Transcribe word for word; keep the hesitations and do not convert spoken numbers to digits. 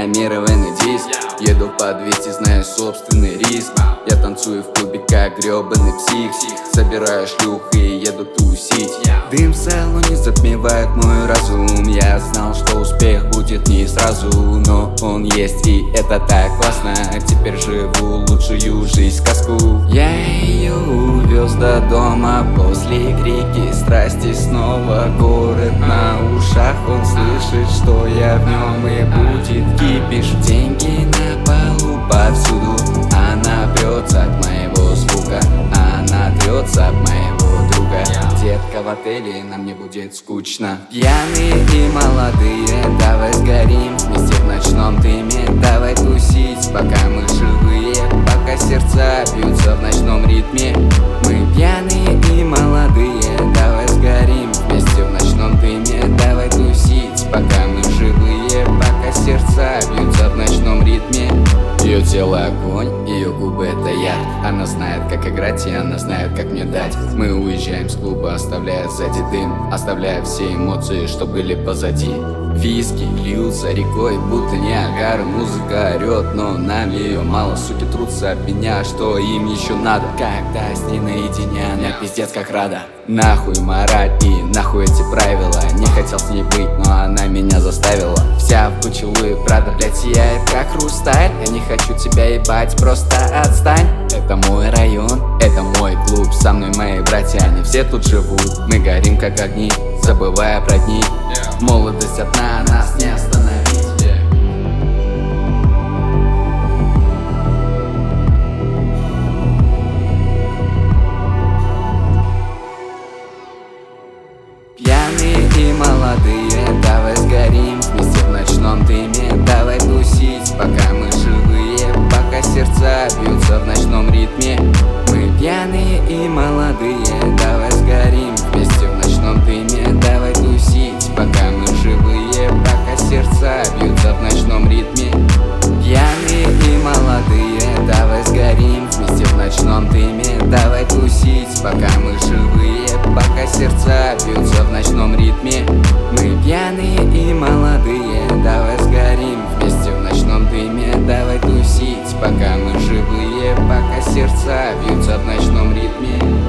промагнумерованный диск. Еду по двести, знаю собственный риск. Я танцую в клубе, как гребаный псих. Собираю шлюх и еду тусить. Дым в салоне затмевает мой разум. Я знал, что успех будет не сразу, но он есть, и это так классно. Теперь живу лучшую жизнь, сказку. Я ее увез до дома после крики страсти. Снова город на ушах, он слышит, что я в нем, и будет кипиш. Деньги на полу повсюду, она прется от моего звука, она трется от моего друга. Детка, в отеле нам не будет скучно. Пьяные и молодые, давай сгорим вместе в ночном дыме. Давай тусить, пока мы живые, пока сердца бьются в ночном ритме. Мы пьяные и молодые, давай сгорим вместе в ночном дыме. Давай тусить, пока мы живые, пока сердца бьются в ночном ритме. Ее тело огонь, ее губы это яд. Она знает, как играть, и она знает, как мне дать. Мы уезжаем с клуба, оставляя сзади дым, оставляя все эмоции, что были позади. Виски льются рекой, будто Ниагара. Музыка орет, но нам ее мало. Суки трутся об меня, что им еще надо. Когда с ней наедине, она пиздец как рада. Нахуй мораль и нахуй эти правила. Не хотел с ней быть, но она меня заставила. Вся в поцелуе, правда, блядь, сияет как хрусталь. Я не хочу тебя ебать, просто отстань. Это мой район, это мой клуб. Со мной мои братья, они все тут живут. Мы горим как огни, забывая про дни. Молодость одна, нас не остановить. Пьяные и молодые, давай сгорим вместе в ночном дыме. Давай тусить, пока мы живые, пока сердца бьются в ночном ритме. Мы пьяные и молодые, давай сгорим вместе в ночном дыме. Давай тусить, пока мы живые, пока сердца бьются в ночном ритме. Пьяные и молодые, давай сгорим вместе в ночном дыме. Давай тусить, пока мы живые, пока сердца бьются в ночном ритме. Мы пьяные и молодые, давай сгорим вместе в ночном дыме. Давай тусить, пока мы живые, пока сердца бьются в ночном ритме.